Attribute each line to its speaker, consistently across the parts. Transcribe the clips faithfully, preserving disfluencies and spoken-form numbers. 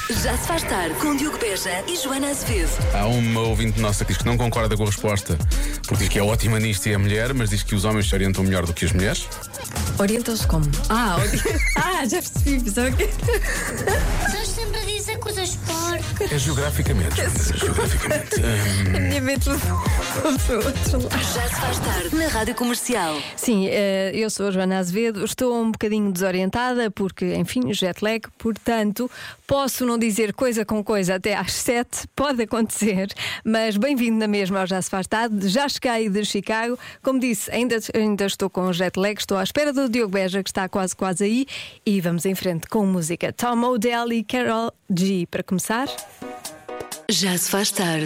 Speaker 1: Já se faz tarde com Diogo Beja e Joana Azevedo.
Speaker 2: Há uma ouvinte nossa que diz que não concorda com a resposta, porque diz que é ótima nisto e é mulher, mas diz que os homens se orientam melhor do que as mulheres.
Speaker 3: Orientam-se como? Ah, ori... ah, já percebi, pensava que...
Speaker 4: Estás sempre a dizer coisas porcas.
Speaker 2: É geograficamente, Joana, geograficamente.
Speaker 3: A minha mente foi para o outro lado.
Speaker 1: Já se faz tarde na Rádio Comercial.
Speaker 3: Sim, eh, eu sou a Joana Azevedo, estou um bocadinho desorientada porque, enfim, jet lag, portanto, posso não dizer coisa com coisa até às sete, pode acontecer, mas bem-vindo na mesma ao Já se faz tarde. Já cheguei de Chicago, como disse, ainda, ainda estou com jet lag, estou à espera do Diogo Beja, que está quase quase aí, e vamos em frente com música. Tom Odell e Karol G para começar.
Speaker 1: Já se faz tarde.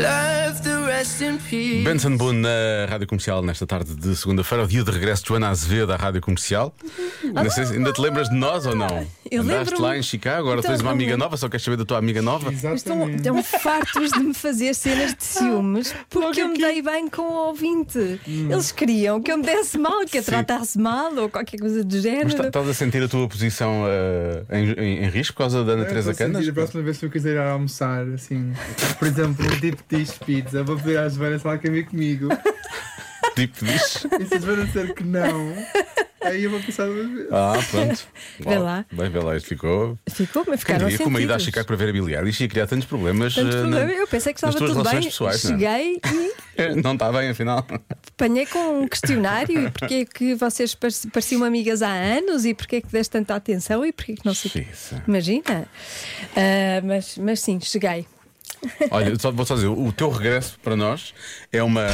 Speaker 2: Benson Boone na Rádio Comercial nesta tarde de segunda-feira, o dia de regresso de Joana Azevedo à Rádio Comercial. Não sei se ainda te lembras de nós ou não?
Speaker 3: Eu
Speaker 2: Andaste
Speaker 3: lembro-me.
Speaker 2: lá em Chicago, agora
Speaker 3: Então,
Speaker 2: tens uma amiga
Speaker 3: lembro-me.
Speaker 2: nova, só queres saber da tua amiga nova?
Speaker 3: Estão,
Speaker 5: Exatamente.
Speaker 3: estão fartos de me fazer cenas de ciúmes porque eu me dei bem com o ouvinte. Eles queriam que eu me desse mal, que a
Speaker 2: Sim.
Speaker 3: tratasse mal ou qualquer coisa do
Speaker 2: Mas
Speaker 3: género.
Speaker 2: tá- estás a sentir a tua posição eh, em, em- em risco por causa da Ana
Speaker 5: Eu
Speaker 2: Teresa
Speaker 5: vou sentir
Speaker 2: Canas?
Speaker 5: A próxima vez que eu quiser ir almoçar, assim, por exemplo, um tipo de pizza, vou pedir à Joana se ela quer vir comigo.
Speaker 2: Tipo diz.
Speaker 5: E se a Joana disser que não, aí eu vou pensar duas vezes.
Speaker 2: Ah, pronto.
Speaker 3: Vê lá.
Speaker 2: Bem, vê lá, isto ficou.
Speaker 3: Ficou, mas
Speaker 2: Quem
Speaker 3: ficaram
Speaker 2: diria que uma ida a
Speaker 3: sentidos.
Speaker 2: Chicago para ver a bilhar isto ia criar tantos problemas.
Speaker 3: Tanto
Speaker 2: eh,
Speaker 3: problema.
Speaker 2: na-
Speaker 3: Eu pensei que
Speaker 2: nas
Speaker 3: estava
Speaker 2: tuas
Speaker 3: tudo
Speaker 2: relações
Speaker 3: bem.
Speaker 2: pessoais, não é?
Speaker 3: Cheguei e
Speaker 2: Não está bem, afinal.
Speaker 3: apanhei com um questionário. E porque é que vocês parec- pareciam amigas há anos? E porque é que deste tanta atenção? E porque é que não sei.
Speaker 2: Xiça.
Speaker 3: Imagina. Ah, mas, mas sim, cheguei.
Speaker 2: Olha, só, vou só dizer, o teu regresso para nós é uma.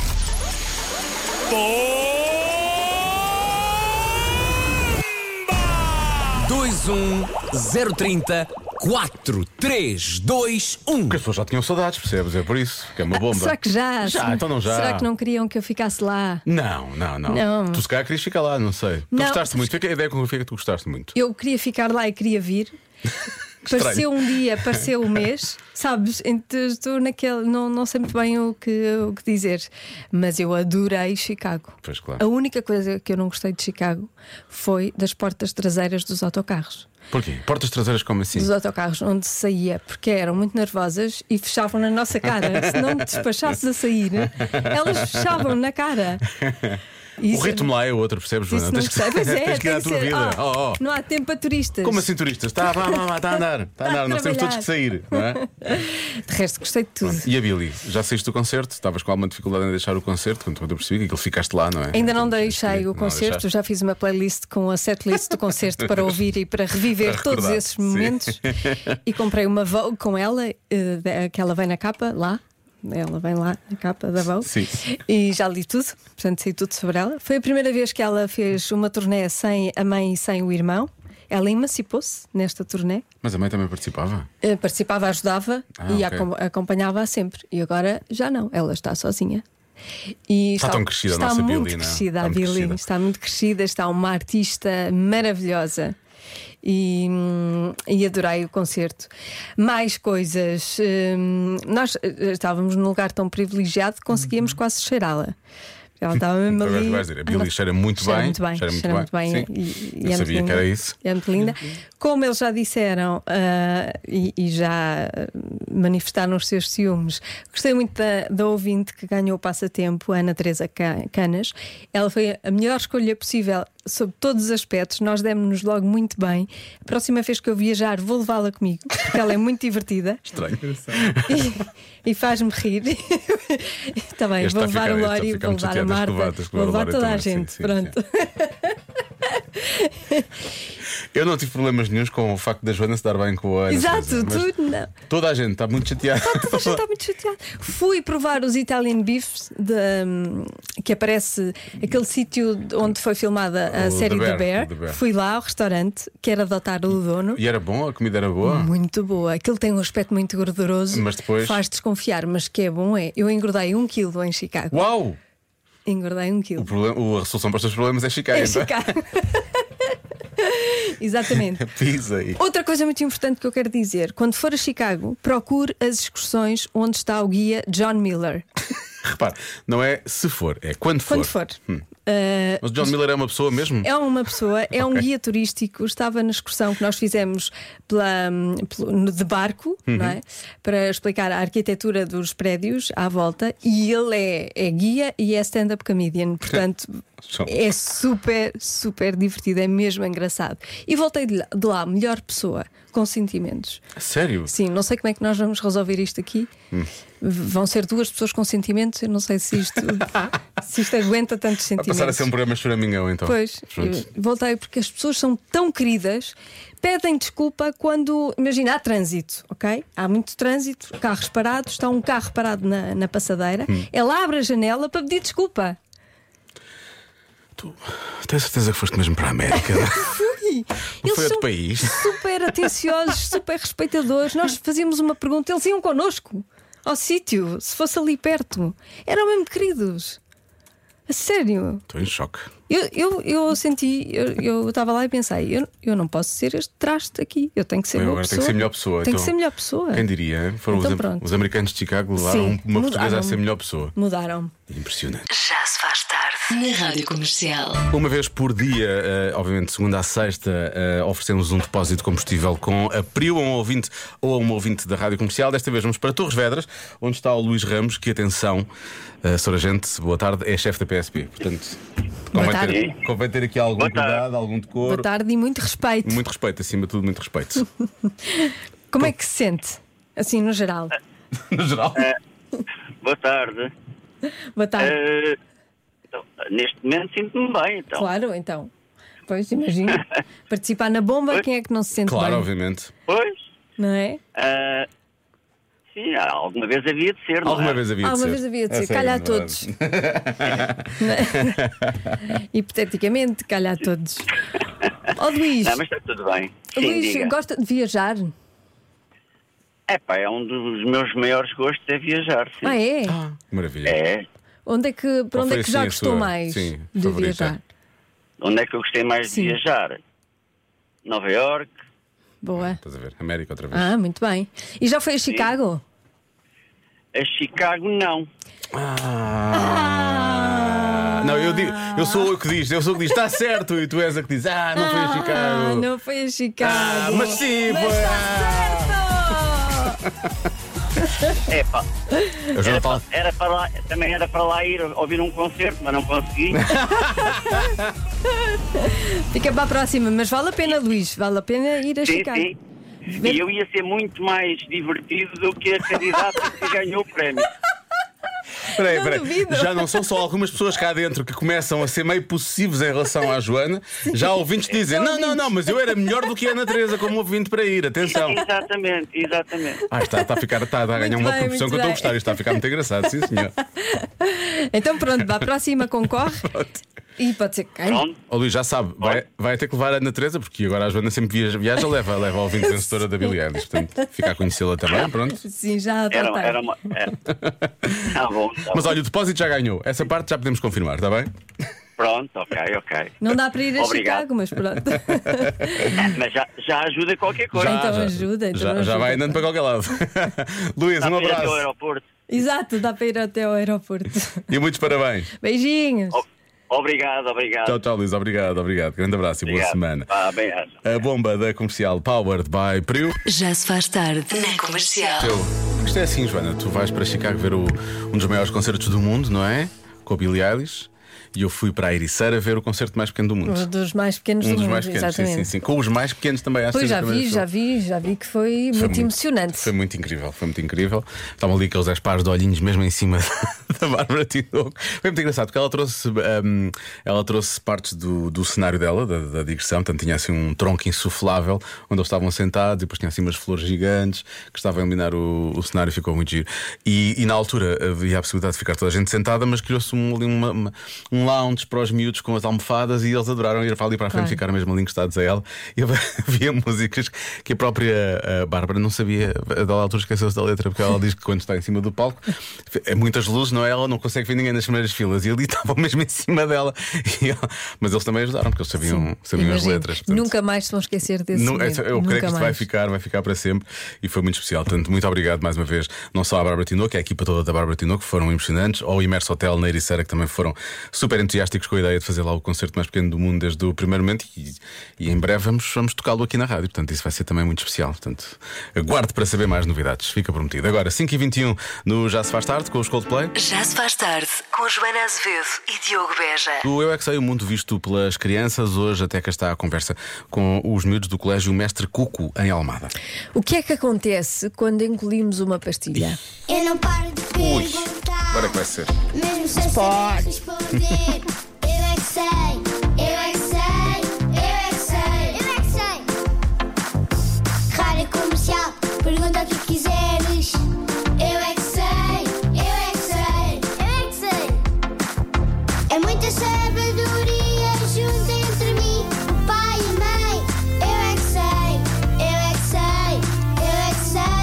Speaker 6: dois um zero trinta quatro três dois um.
Speaker 2: Porque as pessoas já tinham saudades, percebes? É por isso que é uma bomba.
Speaker 3: Será que já?
Speaker 2: Já,
Speaker 3: Se-
Speaker 2: então não já.
Speaker 3: Será que não queriam que eu ficasse lá?
Speaker 2: Não, não, não,
Speaker 3: Não.
Speaker 2: Tu se calhar querias ficar lá, não sei. Tu
Speaker 3: Não.
Speaker 2: gostaste muito. Fica a ideia com que fica, tu gostaste muito.
Speaker 3: Eu queria ficar lá e queria vir. Pareceu um dia, pareceu um mês, sabes? Então, estou naquele. Não, não sei muito bem o que, o que dizer, mas eu adorei Chicago.
Speaker 2: Pois claro.
Speaker 3: A única coisa que eu não gostei de Chicago foi das portas traseiras dos autocarros.
Speaker 2: Porquê? Portas traseiras como assim?
Speaker 3: Dos autocarros onde se saía, porque eram muito nervosas e fechavam na nossa cara. Se não me despachasses a sair, elas fechavam na cara.
Speaker 2: O
Speaker 3: Isso-
Speaker 2: ritmo lá é outro, percebes,
Speaker 3: isso
Speaker 2: Joana?
Speaker 3: não
Speaker 2: Tens que,
Speaker 3: gostei. Pois é,
Speaker 2: tens que ir
Speaker 3: tem
Speaker 2: à
Speaker 3: que
Speaker 2: tua
Speaker 3: ser-
Speaker 2: vida.
Speaker 3: oh,
Speaker 2: Oh, oh.
Speaker 3: Não há tempo para turistas.
Speaker 2: Como assim, turistas? Está vá, vá, vá, está a andar. Está a andar.
Speaker 3: a
Speaker 2: Nós temos todos
Speaker 3: trabalhar.
Speaker 2: que sair, não é?
Speaker 3: De resto, gostei de tudo.
Speaker 2: E a Billy? Já saíste do concerto? Estavas com alguma dificuldade em deixar o concerto? Quando eu percebi que aquilo ficaste lá, não é?
Speaker 3: Ainda não
Speaker 2: Então,
Speaker 3: deixei o
Speaker 2: não
Speaker 3: concerto,
Speaker 2: deixaste?
Speaker 3: já fiz uma playlist com a setlist do concerto para ouvir e para reviver
Speaker 2: Para
Speaker 3: todos
Speaker 2: recordar,
Speaker 3: esses
Speaker 2: sim.
Speaker 3: momentos. E comprei uma Vogue com ela, eh, que ela vem na capa lá. Ela vem lá na capa da Vogue.
Speaker 2: Sim.
Speaker 3: E já li tudo, portanto sei tudo sobre ela. Foi a primeira vez que ela fez uma turnê sem a mãe e sem o irmão. Ela emancipou-se nesta turnê.
Speaker 2: Mas a mãe também participava?
Speaker 3: Eh, Participava, ajudava
Speaker 2: Ah,
Speaker 3: e
Speaker 2: ok.
Speaker 3: acom- acompanhava-a sempre. E agora já não, ela está sozinha. E
Speaker 2: Está tão crescida a
Speaker 3: está
Speaker 2: nossa
Speaker 3: muito
Speaker 2: Billy, não é?
Speaker 3: crescida
Speaker 2: Está
Speaker 3: a
Speaker 2: muito
Speaker 3: Billy,
Speaker 2: crescida.
Speaker 3: está muito crescida, está uma artista maravilhosa. E, hum, e adorei o concerto. Mais coisas. hum, nós eh, estávamos num lugar tão privilegiado que conseguíamos quase cheirá-la. Ela estava mesmo
Speaker 2: Agora
Speaker 3: ali.
Speaker 2: vais dizer, a Billy
Speaker 3: Ela-
Speaker 2: cheira muito
Speaker 3: cheira
Speaker 2: bem,
Speaker 3: muito bem,
Speaker 2: cheira muito
Speaker 3: cheira muito
Speaker 2: bem.
Speaker 3: bem.
Speaker 2: Sim.
Speaker 3: E, e
Speaker 2: Eu
Speaker 3: é muito
Speaker 2: sabia que
Speaker 3: linda.
Speaker 2: era isso.
Speaker 3: É muito linda. Como eles já disseram ah, e, e já ah, manifestaram os seus ciúmes, gostei muito da, da ouvinte que ganhou o passatempo, a Ana Teresa Ca- Canas. Ela foi a melhor escolha possível sobre todos os aspectos. Nós demos-nos logo muito bem. A próxima vez que eu viajar, vou levá-la comigo, porque ela é muito divertida.
Speaker 2: Estranho.
Speaker 3: E, e faz-me rir. Está bem,
Speaker 2: Este
Speaker 3: vou
Speaker 2: está a
Speaker 3: levar
Speaker 2: ficar-
Speaker 3: o
Speaker 2: este
Speaker 3: Lori,
Speaker 2: está a
Speaker 3: vou
Speaker 2: ficar
Speaker 3: levar a
Speaker 2: muito chateado, tens que levar-
Speaker 3: Marta,
Speaker 2: tens que
Speaker 3: vou
Speaker 2: levar
Speaker 3: levar
Speaker 2: o
Speaker 3: toda a
Speaker 2: Lori também,
Speaker 3: gente.
Speaker 2: sim, sim,
Speaker 3: Pronto.
Speaker 2: Eu não tive problemas nenhums com o facto da Joana se dar bem com a Ana
Speaker 3: Exato,
Speaker 2: Teresa, mas
Speaker 3: tudo não.
Speaker 2: toda a gente está muito chateada.
Speaker 3: Toda a gente está muito chateada. Fui provar os Italian Beefs de, hum, que aparece aquele sítio onde foi filmada a
Speaker 2: O
Speaker 3: série
Speaker 2: The
Speaker 3: The
Speaker 2: Bear,
Speaker 3: Bear.
Speaker 2: o The Bear.
Speaker 3: Fui lá ao restaurante que era adotar o dono.
Speaker 2: E era bom, a comida era boa.
Speaker 3: Muito boa. Aquilo tem um aspecto muito gorduroso,
Speaker 2: Mas depois-
Speaker 3: faz desconfiar. Mas que é bom é. Eu engordei um quilo em Chicago.
Speaker 2: Uau!
Speaker 3: Engordei um
Speaker 2: O
Speaker 3: quilo.
Speaker 2: problema, a solução para os teus problemas é Chicago.
Speaker 3: É
Speaker 2: então.
Speaker 3: Chicago. Exatamente.
Speaker 2: Pisa aí.
Speaker 3: Outra coisa muito importante que eu quero dizer: quando for a Chicago, procure as excursões onde está o guia John Miller.
Speaker 2: Repare, não é se for, é quando for.
Speaker 3: Quando for.
Speaker 2: Hum.
Speaker 3: Uh,
Speaker 2: Mas o John Miller é uma pessoa mesmo?
Speaker 3: É uma pessoa, é um
Speaker 2: Ok.
Speaker 3: guia turístico. Estava na excursão que nós fizemos pela, pelo- no- de barco, não é? Para explicar a arquitetura dos prédios à volta. E ele é, é guia e é stand-up comedian. Portanto,
Speaker 2: Show.
Speaker 3: é super, super divertido. É mesmo engraçado. E voltei de lá, de lá melhor pessoa, com sentimentos.
Speaker 2: Sério?
Speaker 3: Sim, não sei como é que nós vamos resolver isto aqui.
Speaker 2: Hum.
Speaker 3: V- Vão ser duas pessoas com sentimentos. Eu não sei se isto, se isto aguenta tantos
Speaker 2: Vai
Speaker 3: sentimentos.
Speaker 2: passar a ser um programa choramingão então.
Speaker 3: Pois,
Speaker 2: Pronto.
Speaker 3: eu voltei porque as pessoas são tão queridas, pedem desculpa quando. Imagina, há trânsito, ok? Há muito trânsito, carros parados, está um carro parado na, na passadeira,
Speaker 2: Hum.
Speaker 3: ela abre a janela para pedir desculpa.
Speaker 2: Tu tens certeza que foste mesmo para a América?
Speaker 3: Fui!
Speaker 2: Não foi outro
Speaker 3: são
Speaker 2: país?
Speaker 3: super atenciosos, super respeitadores. Nós fazíamos uma pergunta, eles iam connosco ao sítio, se fosse ali perto. Eram mesmo queridos. A sério.
Speaker 2: Estou em choque.
Speaker 3: Eu, eu, eu senti, eu- eu estava lá e pensei, eu, eu não posso ser este traste aqui, eu tenho que ser
Speaker 2: Eu
Speaker 3: uma
Speaker 2: agora
Speaker 3: pessoa.
Speaker 2: tenho que ser melhor pessoa,
Speaker 3: Tenho
Speaker 2: então.
Speaker 3: que ser melhor pessoa.
Speaker 2: Quem diria? hein? Foram
Speaker 3: Então
Speaker 2: os, am-
Speaker 3: pronto.
Speaker 2: os americanos de Chicago levaram
Speaker 3: Sim,
Speaker 2: uma portuguesa a
Speaker 3: mudaram.
Speaker 2: ser melhor pessoa.
Speaker 3: Mudaram.
Speaker 2: Impressionante.
Speaker 1: Já se faz tarde. Na Rádio Comercial.
Speaker 2: Uma vez por dia, eh, obviamente, segunda a sexta, eh, oferecemos um depósito de combustível com a Priu a um ouvinte ou a um ouvinte da Rádio Comercial. Desta vez vamos para Torres Vedras, onde está o Luís Ramos, que, atenção, uh, senhora gente, boa tarde, é chefe da P S P. Portanto, convém
Speaker 3: tarde.
Speaker 2: ter, convém ter aqui algum
Speaker 7: Boa tarde.
Speaker 2: cuidado, algum decoro.
Speaker 3: Boa tarde e muito respeito.
Speaker 2: Muito respeito, acima de tudo, muito respeito.
Speaker 3: Como é que se sente? Assim, no geral.
Speaker 2: No geral.
Speaker 7: Boa tarde.
Speaker 3: Boa tarde.
Speaker 7: Eh, então, neste momento sinto-me bem, então.
Speaker 3: Claro, então. Pois, imagino. Participar na bomba, quem é que não se sente
Speaker 2: Claro,
Speaker 3: bem?
Speaker 2: obviamente.
Speaker 7: Pois,
Speaker 3: Não é?
Speaker 7: eh, sim, alguma vez havia de ser, não
Speaker 2: Alguma
Speaker 7: é?
Speaker 2: vez havia de
Speaker 3: Alguma
Speaker 2: ser.
Speaker 3: vez havia de
Speaker 2: É
Speaker 3: ser.
Speaker 2: sério,
Speaker 3: Calhar
Speaker 2: não é?
Speaker 3: todos. Hipoteticamente, calhar todos. Ó Luís,
Speaker 7: Não, mas está tudo bem. Sim,
Speaker 3: Luís
Speaker 7: diga.
Speaker 3: gosta de viajar?
Speaker 7: Epá, é um dos meus maiores gostos é viajar, sim.
Speaker 3: Ah, é?
Speaker 2: Que maravilha.
Speaker 7: É.
Speaker 3: Onde é que, para
Speaker 2: Qual
Speaker 3: onde
Speaker 2: foi,
Speaker 3: é que já
Speaker 2: assim, a
Speaker 3: gostou
Speaker 2: sua-
Speaker 3: mais
Speaker 2: sim,
Speaker 3: de
Speaker 2: favorita?
Speaker 3: viajar?
Speaker 7: Onde é que eu gostei mais
Speaker 3: Sim.
Speaker 7: de viajar? Nova York.
Speaker 3: Boa.
Speaker 2: Estás a ver? América outra vez.
Speaker 3: Ah, muito bem. E já foi a Chicago?
Speaker 7: A Chicago, não.
Speaker 2: Ah. Não, eu digo, eu sou o que diz, eu sou o que diz, está certo, e tu és a que diz, ah, não foi a
Speaker 3: Ah,
Speaker 2: Chicago.
Speaker 3: não foi a Chicago.
Speaker 2: Ah, mas sim,
Speaker 3: Mas
Speaker 2: foi.
Speaker 3: está certo!
Speaker 7: Epá,
Speaker 2: Eu já
Speaker 7: era,
Speaker 2: não
Speaker 7: para,
Speaker 2: falo.
Speaker 7: era para lá, também era para lá ir ouvir um concerto, mas não consegui.
Speaker 3: Fica para a próxima, mas vale a pena, Luís. Vale a pena ir a
Speaker 7: Sim,
Speaker 3: Chicago.
Speaker 7: sim. E eu ia ser muito mais divertido do que a candidata que ganhou o prémio.
Speaker 2: Espera aí,
Speaker 3: Não
Speaker 2: espera aí.
Speaker 3: duvido.
Speaker 2: Já não são só algumas pessoas cá dentro que começam a ser meio possessivos em relação à Joana, já ouvintes dizem:
Speaker 3: Já
Speaker 2: não, não, não, mas eu era melhor do que a Ana Teresa como ouvinte para ir, atenção.
Speaker 7: Exatamente, exatamente.
Speaker 2: Ah, está, está a ficar, está a ganhar
Speaker 3: Muito
Speaker 2: uma
Speaker 3: bem,
Speaker 2: proporção
Speaker 3: muito
Speaker 2: que eu estou a
Speaker 3: bem.
Speaker 2: gostar, isto está a ficar muito engraçado, sim senhor.
Speaker 3: Então pronto, para a próxima concorre. E pode ser que ganhe.
Speaker 7: Pronto.
Speaker 2: Ó Luís, já sabe, vai, vai ter que levar a Ana Teresa, porque agora a Joana sempre viaja, viaja leva, leva a ouvinte vencedora da Billie Eilish, portanto, fica a conhecê-la também, pronto.
Speaker 3: Sim, já
Speaker 7: Era,
Speaker 3: adotei.
Speaker 7: era uma. Era. Tá bom, tá
Speaker 2: Mas
Speaker 7: bom.
Speaker 2: olha, o depósito já ganhou, essa parte já podemos confirmar, está bem?
Speaker 7: Pronto, ok, ok.
Speaker 3: Não dá para ir a
Speaker 7: Obrigado.
Speaker 3: Chicago, mas pronto.
Speaker 7: Mas já, já ajuda qualquer coisa.
Speaker 2: Já,
Speaker 3: então
Speaker 2: já,
Speaker 3: ajuda, então
Speaker 2: já, já
Speaker 3: ajuda.
Speaker 2: vai andando para qualquer lado. Luís,
Speaker 7: Está
Speaker 2: um
Speaker 7: a ir até ao
Speaker 2: abraço
Speaker 7: aeroporto.
Speaker 3: Exato, dá para ir até ao aeroporto.
Speaker 2: e muitos parabéns.
Speaker 3: Beijinhos.
Speaker 7: O- Obrigado, obrigado.
Speaker 2: Tchau, tchau, Luís, obrigado, obrigado. Grande abraço e boa
Speaker 7: Obrigado.
Speaker 2: semana.
Speaker 7: Ah, bem, acho.
Speaker 2: A bomba da comercial Powered by Priu.
Speaker 1: Já se faz tarde. Na Comercial.
Speaker 2: Eu, isto é assim, Joana, tu vais para Chicago ver o- um dos maiores concertos do mundo, não é? Com a Billie Eilish. E eu fui para a Ericeira ver o concerto mais pequeno do mundo.
Speaker 3: Um dos mais pequenos
Speaker 2: Um
Speaker 3: do
Speaker 2: dos
Speaker 3: mundo,
Speaker 2: mais pequenos, sim,
Speaker 3: exatamente.
Speaker 2: sim, sim. Com os mais pequenos também, acho
Speaker 3: Pois
Speaker 2: que
Speaker 3: já
Speaker 2: também
Speaker 3: vi,
Speaker 2: foi-
Speaker 3: já vi, já vi que foi,
Speaker 2: foi
Speaker 3: muito emocionante.
Speaker 2: Foi muito incrível, foi muito incrível. Estavam ali aqueles dez pares de olhinhos mesmo em cima da Bárbara Tinoco. Foi muito engraçado porque ela trouxe, hum, ela trouxe partes do, do cenário dela, da, da digressão. Portanto, tinha assim um tronco insuflável onde eles estavam sentados e depois tinha assim umas flores gigantes que estavam a iluminar o, o cenário e ficou muito giro. E, e na altura havia a possibilidade de ficar toda a gente sentada, mas criou-se um, ali uma- uma- um lounge para os miúdos com as almofadas e eles adoraram ir para ali para a frente,
Speaker 3: Claro.
Speaker 2: ficaram mesmo ali encostados a ela. E havia músicas que a própria a Bárbara não sabia, a dada altura esqueceu-se da letra, porque ela diz que quando está em cima do palco é muitas luzes, não é? Ela não consegue ver ninguém nas primeiras filas e ali estavam mesmo em cima dela. E ela- mas eles também ajudaram, porque eles sabiam, sabiam as
Speaker 3: Imagino,
Speaker 2: letras. portanto,
Speaker 3: Nunca mais se vão esquecer desse
Speaker 2: não,
Speaker 3: momento.
Speaker 2: eu creio
Speaker 3: Nunca
Speaker 2: que isto vai
Speaker 3: mais.
Speaker 2: ficar, vai ficar para sempre e foi muito especial. Portanto, muito obrigado mais uma vez, não só à Bárbara Tinoco, que é a equipa toda da Bárbara Tinoco, que foram impressionantes, ao Imerso Hotel na Ericeira, que também foram super super entusiásticos com a ideia de fazer lá o concerto mais pequeno do mundo desde o primeiro momento e, e em breve vamos, vamos tocá-lo aqui na rádio. Portanto, isso vai ser também muito especial. Portanto, aguarde para saber mais novidades. Fica prometido. Agora, cinco e vinte e um no Já Se Faz Tarde com os Coldplay.
Speaker 1: Já se faz tarde com Joana Azevedo e Diogo Beja.
Speaker 2: O Eu É Que Sei, o mundo visto pelas crianças. Hoje até cá está a conversa com os miúdos do Colégio Mestre Cuco em Almada.
Speaker 3: O que é que acontece quando engolimos uma pastilha?
Speaker 4: Eu não paro de
Speaker 2: Ui,
Speaker 4: perguntar.
Speaker 2: agora é que vai ser.
Speaker 4: Mesmo sem saber responder. Eu é que sei, eu é que sei, eu é que sei, eu é que sei. Rádio Comercial, pergunta o que quiseres. Eu é que sei, eu é que sei, eu é que sei. É muita sabedoria junto entre mim, o pai e a mãe. Eu é que sei, eu é que sei, eu é que sei.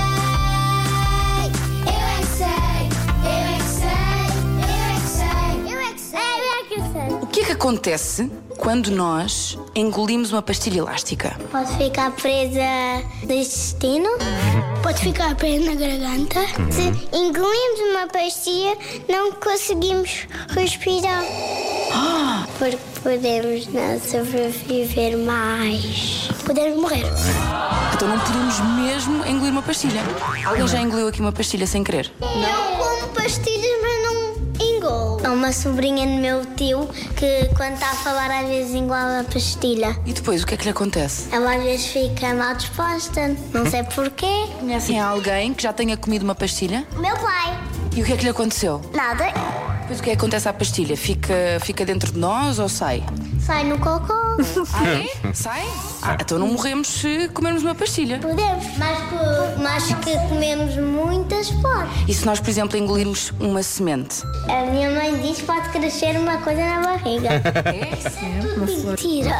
Speaker 4: Eu é que sei, eu é que sei, eu é que sei, eu é que sei, eu é que sei.
Speaker 8: O que é que acontece quando nós engolimos uma pastilha elástica?
Speaker 4: Pode ficar presa no intestino, pode ficar presa na garganta. Se engolimos uma pastilha, não conseguimos respirar. Porque podemos não sobreviver mais. Podemos morrer.
Speaker 8: Então não podemos mesmo engolir uma pastilha. Alguém já engoliu aqui uma pastilha sem querer?
Speaker 4: Eu como pastilhas, mas não engolo. Há uma sobrinha do meu tio que, quando está a falar, às vezes engola a pastilha.
Speaker 8: E depois, o que é que lhe acontece?
Speaker 4: Ela às vezes fica mal disposta, não sei porquê.
Speaker 8: Conhecem alguém que já tenha comido uma pastilha?
Speaker 4: Meu pai,
Speaker 8: E o que é que lhe aconteceu?
Speaker 4: nada,
Speaker 8: Depois o que é que acontece à pastilha? Fica, fica dentro de nós ou sai?
Speaker 4: sai no cocô.
Speaker 8: Ah, é? Sai? Ah, então não morremos se comermos uma pastilha.
Speaker 4: Podemos, mas que, mas que comemos muitas pode.
Speaker 8: E se nós, por exemplo, engolirmos uma semente?
Speaker 4: A minha mãe diz que pode crescer uma coisa na barriga.
Speaker 8: É?
Speaker 4: Mentira.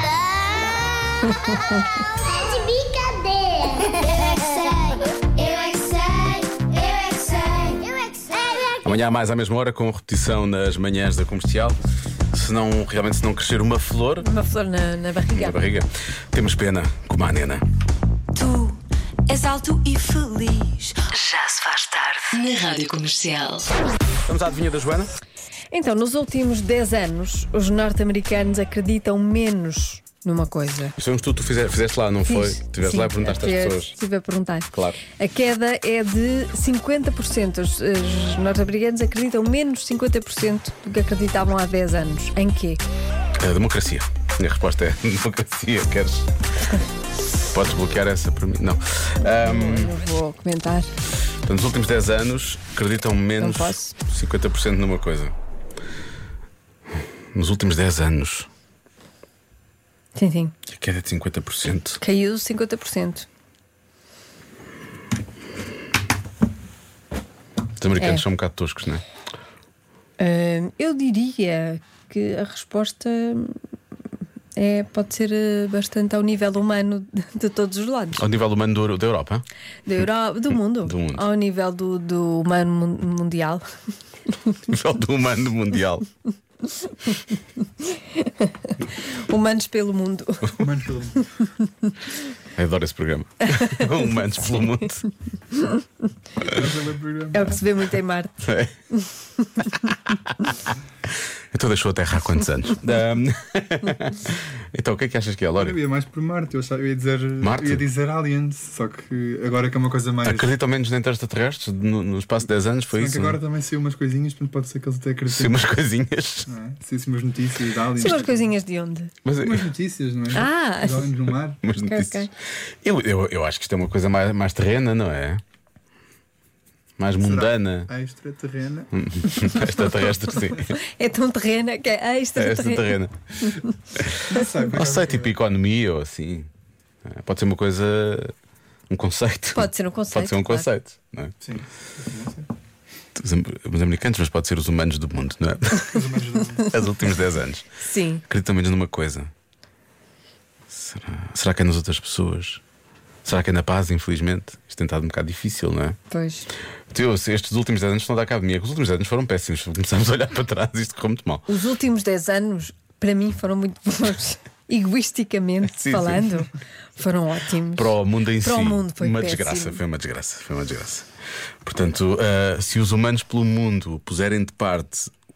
Speaker 4: É de brincadeira. Eu é que sei, eu é que sei, eu é que sei, eu é que sei, eu é que sei.
Speaker 2: Amanhã mais à mesma hora com repetição nas manhãs da Comercial. Se não, realmente se não crescer uma flor
Speaker 3: Uma flor na, na barriga.
Speaker 2: na barriga, temos pena, como a nena.
Speaker 1: Tu és alto e feliz. Já se faz tarde na Rádio Comercial.
Speaker 2: Vamos à adivinha da Joana?
Speaker 3: Então, nos últimos dez anos, os norte-americanos acreditam menos numa coisa.
Speaker 2: Isso é um estudo que tu fizeste, fizeste lá, não foi?
Speaker 3: Fiz.
Speaker 2: Estiveste
Speaker 3: Sim,
Speaker 2: lá e perguntaste às
Speaker 3: fiz-
Speaker 2: pessoas.
Speaker 3: Estive a perguntar.
Speaker 2: Claro.
Speaker 3: A queda é de cinquenta por cento. Os, os norte-americanos acreditam menos cinquenta por cento do que acreditavam há dez anos. Em quê?
Speaker 2: A democracia. A resposta é democracia. Queres? Podes bloquear essa para mim? Não. Ahm,
Speaker 3: Eu vou comentar.
Speaker 2: portanto, nos últimos dez anos acreditam menos
Speaker 3: Não posso.
Speaker 2: cinquenta por cento numa coisa. Nos últimos dez anos,
Speaker 3: Sim, sim.
Speaker 2: a queda é de cinquenta por cento.
Speaker 3: Caiu cinquenta por cento.
Speaker 2: Os americanos
Speaker 3: É.
Speaker 2: são um bocado toscos, não é?
Speaker 3: Hum, eu diria que a resposta é, pode ser eh, bastante ao nível humano de, de todos os lados.
Speaker 2: Ao nível humano do, da Europa.
Speaker 3: Da Europa, do mundo.
Speaker 2: Do mundo.
Speaker 3: Ao nível do, do humano mun- mundial.
Speaker 2: Ao nível do humano mundial.
Speaker 3: Humanos pelo mundo.
Speaker 5: Mano, pelo-
Speaker 2: Eu adoro esse programa. Humanos pelo mundo.
Speaker 5: pelo programa.
Speaker 3: É o que se vê muito em Marte.
Speaker 2: É. Então deixou a Terra há quantos anos? Ahm, então o que é que achas que é, Lória?
Speaker 5: Eu ia mais por Marte, eu, achava- eu ia dizer,
Speaker 2: Marte?
Speaker 5: eu ia dizer aliens, só que agora que é uma coisa mais.
Speaker 2: Acreditam menos em extraterrestres no, no espaço de dez anos? Foi
Speaker 5: Se bem
Speaker 2: isso?
Speaker 5: que agora
Speaker 2: não?
Speaker 5: também saiu umas coisinhas, portanto pode ser que eles até acreditem.
Speaker 2: Sim, umas coisinhas.
Speaker 5: Não é? Se umas notícias de aliens.
Speaker 3: São as coisinhas de onde?
Speaker 2: Mas,
Speaker 5: Umas notícias, não é?
Speaker 3: Ah!
Speaker 5: Os aliens no mar.
Speaker 2: umas
Speaker 3: Ok,
Speaker 2: notícias.
Speaker 3: ok.
Speaker 2: Eu, eu, eu acho que isto é uma coisa mais, mais terrena, não é? Mais mundana.
Speaker 5: Será? Extraterrena.
Speaker 2: Extraterrestre, sim.
Speaker 3: É tão terrena que é
Speaker 2: É esta
Speaker 3: extraterrena.
Speaker 2: terrena.
Speaker 5: Não sei, por
Speaker 2: Não
Speaker 5: acaso,
Speaker 2: sei, tipo economia ou assim. É, pode ser uma coisa. Um conceito.
Speaker 3: Pode ser um conceito,
Speaker 2: Pode ser um
Speaker 3: claro.
Speaker 2: conceito. Não é?
Speaker 5: Sim. Não sei.
Speaker 2: Os, am- os americanos, mas pode ser os humanos do mundo, não é?
Speaker 5: Os humanos do-
Speaker 2: Os últimos dez anos.
Speaker 3: Sim.
Speaker 2: Acreditam menos numa coisa. Será, será que é nas outras pessoas? Será que é na paz, infelizmente? Isto tem estado um bocado difícil, não é?
Speaker 3: Pois.
Speaker 2: Tio, se estes últimos dez anos não dá cabo de mim. É que os últimos dez anos foram péssimos. Começámos a olhar para trás e isto correu muito mal.
Speaker 3: Os últimos dez anos, para mim, foram muito bons. Egoisticamente
Speaker 2: Sim, sim.
Speaker 3: falando, foram ótimos.
Speaker 2: Para o mundo em
Speaker 3: Para
Speaker 2: si.
Speaker 3: o mundo foi
Speaker 2: uma
Speaker 3: péssimo.
Speaker 2: desgraça, foi uma desgraça, foi uma desgraça. Portanto, ah, se os humanos pelo mundo puserem de parte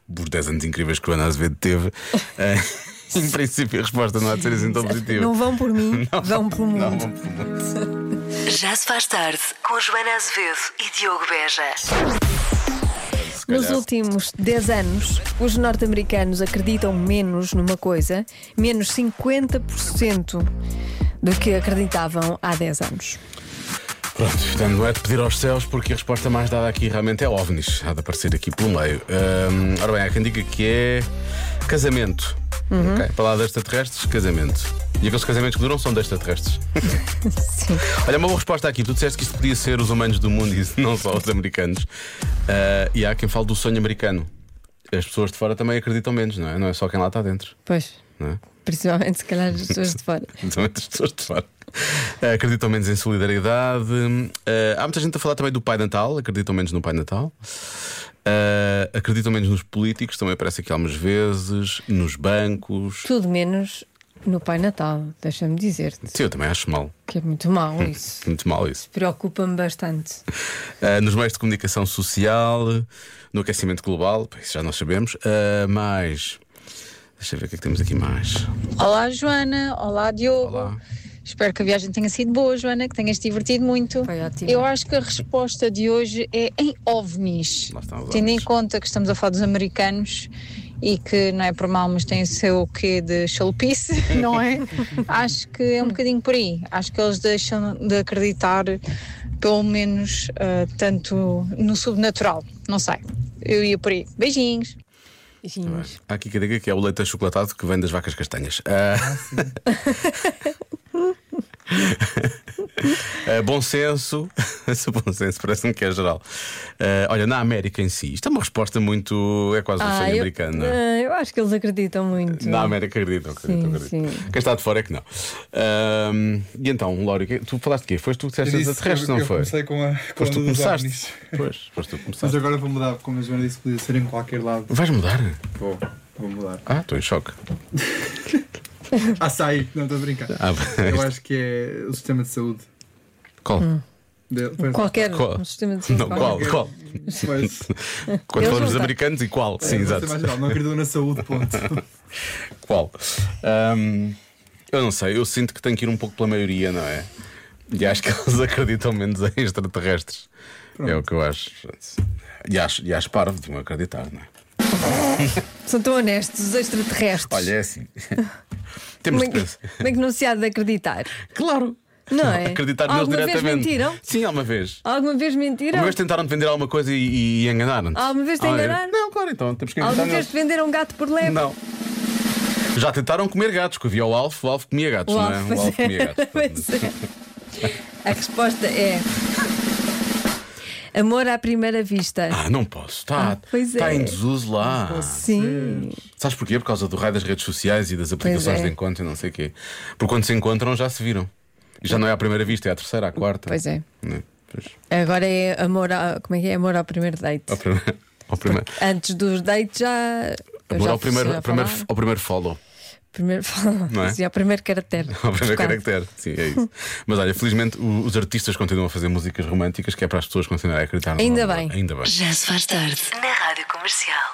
Speaker 2: dos dez anos incríveis que o Ana Azevedo teve. Em princípio, a resposta não há de ser assim tão positiva.
Speaker 3: Não vão por mim,
Speaker 2: Não
Speaker 3: vão pelo mundo.
Speaker 2: Não vão pelo mundo.
Speaker 1: Já se faz tarde com Joana Azevedo e Diogo Beja.
Speaker 3: Nos últimos dez anos, os norte-americanos acreditam menos numa coisa, menos cinquenta por cento do que acreditavam há dez anos.
Speaker 2: Pronto, portanto, não é de pedir aos céus, porque a resposta mais dada aqui realmente é OVNIs. Há de aparecer aqui pelo meio. Hum, ora bem, há quem diga que é casamento.
Speaker 3: Uhum.
Speaker 2: Okay? Para lá de extraterrestres, casamento. E aqueles casamentos que duram são de extraterrestres.
Speaker 3: Sim.
Speaker 2: Olha, uma boa resposta aqui. Tu disseste que isto podia ser os humanos do mundo e não só os americanos. Uh, e há quem fale do sonho americano. As pessoas de fora também acreditam menos, não é? Não é só quem lá está dentro.
Speaker 3: Pois,
Speaker 2: Não é?
Speaker 3: principalmente se calhar as pessoas de fora.
Speaker 2: Principalmente as pessoas de fora. Uh, acreditam menos em solidariedade. Uh, há muita gente a falar também do Pai Natal. Acreditam menos no Pai Natal. Uh, acreditam menos nos políticos. Também aparece aqui algumas vezes. Nos bancos.
Speaker 3: Tudo menos no Pai Natal, deixa-me dizer-te.
Speaker 2: Sim, eu também acho mal.
Speaker 3: Que é muito mau isso.
Speaker 2: Muito mal isso.
Speaker 3: Preocupa-me bastante.
Speaker 2: Uh, nos meios de comunicação social, no aquecimento global, isso já nós sabemos. Uh, mais. Deixa eu ver o que é que temos aqui mais.
Speaker 9: Olá, Joana. Olá, Diogo.
Speaker 2: Olá.
Speaker 9: Espero que a viagem tenha sido boa, Joana, que tenhas divertido muito.
Speaker 3: Foi ótimo.
Speaker 9: Eu acho que a resposta de hoje é em OVNIs.
Speaker 2: Lá estão os
Speaker 9: Tendo em
Speaker 2: ovnis.
Speaker 9: conta que estamos a falar dos americanos e que não é por mal, mas tem o seu quê de chalupice, não é? Acho que é um bocadinho por aí. Acho que eles deixam de acreditar, pelo menos, uh, tanto no sobrenatural. Não sei. Eu ia por aí. Beijinhos.
Speaker 3: Beijinhos.
Speaker 2: Há aqui que diga que é o leite achocolatado que vem das vacas castanhas. Uh... Uh, bom senso. Esse bom senso parece-me que é geral. Uh, olha, na América em si, isto é uma resposta muito. É quase um sonho
Speaker 3: eu,
Speaker 2: americano, não é?
Speaker 3: ah, eu acho que eles acreditam muito.
Speaker 2: Na América acreditam, acreditam,
Speaker 3: Sim,
Speaker 2: acreditam.
Speaker 3: sim.
Speaker 2: Quem está de fora é que não. Uh, e então, Lório, que- tu falaste de quê? Foste tu que disseste
Speaker 5: Eu
Speaker 2: os
Speaker 5: disse-
Speaker 2: extraterrestres,
Speaker 5: eu-
Speaker 2: não
Speaker 5: eu
Speaker 2: foi?
Speaker 5: comecei com a, com
Speaker 2: Foste
Speaker 5: a
Speaker 2: tu que
Speaker 5: dos
Speaker 2: começaste.
Speaker 5: ovnis.
Speaker 2: Pois, foste tu que
Speaker 5: Mas
Speaker 2: começaste.
Speaker 5: agora vou mudar, como a Joana disse, podia ser em qualquer lado.
Speaker 2: Vais mudar?
Speaker 5: Vou, vou mudar.
Speaker 2: Ah, estou em choque.
Speaker 5: Açaí, não estou a brincar.
Speaker 2: Ah,
Speaker 5: Eu acho que é o sistema de saúde.
Speaker 2: qual?
Speaker 5: De, pois,
Speaker 3: Qualquer
Speaker 2: Qual?
Speaker 3: um sistema de saúde.
Speaker 2: Não, qual?
Speaker 3: qualquer.
Speaker 2: Qual?
Speaker 5: pois,
Speaker 2: Quando
Speaker 3: Eles
Speaker 2: falamos
Speaker 3: não
Speaker 2: dos
Speaker 3: têm.
Speaker 2: americanos e qual? Sim,
Speaker 5: é, vou ser
Speaker 2: exato.
Speaker 5: mais geral, não acredito na saúde, ponto.
Speaker 2: Qual? Ahm, eu não sei, eu sinto que tenho que ir um pouco pela maioria, não é? E acho que eles acreditam menos em extraterrestres. É o que eu acho. E acho, e acho parvo de não acreditar, não é?
Speaker 3: São tão honestos, os extraterrestres.
Speaker 2: Olha, é assim. Temos
Speaker 3: Como
Speaker 2: de
Speaker 3: é que-
Speaker 2: pensar.
Speaker 3: como é que não se há de acreditar?
Speaker 2: Claro.
Speaker 3: Não é?
Speaker 2: Acreditar neles
Speaker 3: Alguma vez
Speaker 2: diretamente.
Speaker 3: mentiram?
Speaker 2: Sim, alguma vez.
Speaker 3: Alguma vez mentiram?
Speaker 2: Uma vez tentaram-te vender alguma coisa e, e enganaram-te.
Speaker 3: Alguma vez te
Speaker 2: Ah, é?
Speaker 3: enganaram?
Speaker 2: Não, claro, então temos que acreditar
Speaker 3: Alguma vez
Speaker 2: neles.
Speaker 3: te venderam um gato por leve?
Speaker 2: Não. Já tentaram comer gatos, que havia o Alf, o Alf comia gatos,
Speaker 3: O
Speaker 2: não é?
Speaker 3: Alf,
Speaker 2: O Alf
Speaker 3: pois é.
Speaker 2: comia gatos.
Speaker 3: Pois é. A resposta é amor à primeira vista.
Speaker 2: Ah, não posso. Está
Speaker 3: Ah, pois
Speaker 2: está
Speaker 3: é.
Speaker 2: em desuso lá.
Speaker 3: Sim.
Speaker 2: Sabes porquê? Por causa do raio das redes sociais e das aplicações
Speaker 3: é.
Speaker 2: de encontro e não sei o quê. Porque quando se encontram já se viram. E já não é a primeira vista, é a terceira, a quarta.
Speaker 3: Pois é.
Speaker 2: Não é? Pois.
Speaker 3: Agora é amor a, como é que é? Amor ao primeiro date.
Speaker 2: Ao primeiro, ao primeiro,
Speaker 3: Antes dos dates já. eu
Speaker 2: amor
Speaker 3: já
Speaker 2: ao primeiro,
Speaker 3: já
Speaker 2: ao primeiro,
Speaker 3: falava.
Speaker 2: ao primeiro follow.
Speaker 3: Primeiro,
Speaker 2: Não é?
Speaker 3: Sim, ao primeiro caractere.
Speaker 2: Ao primeiro
Speaker 3: Buscado.
Speaker 2: caractere. Sim, é isso. Mas olha, felizmente o- os artistas continuam a fazer músicas românticas, que é para as pessoas continuarem a acreditar no
Speaker 3: Ainda
Speaker 2: amor.
Speaker 3: bem.
Speaker 2: Ainda bem.
Speaker 1: Já se faz tarde na Rádio Comercial.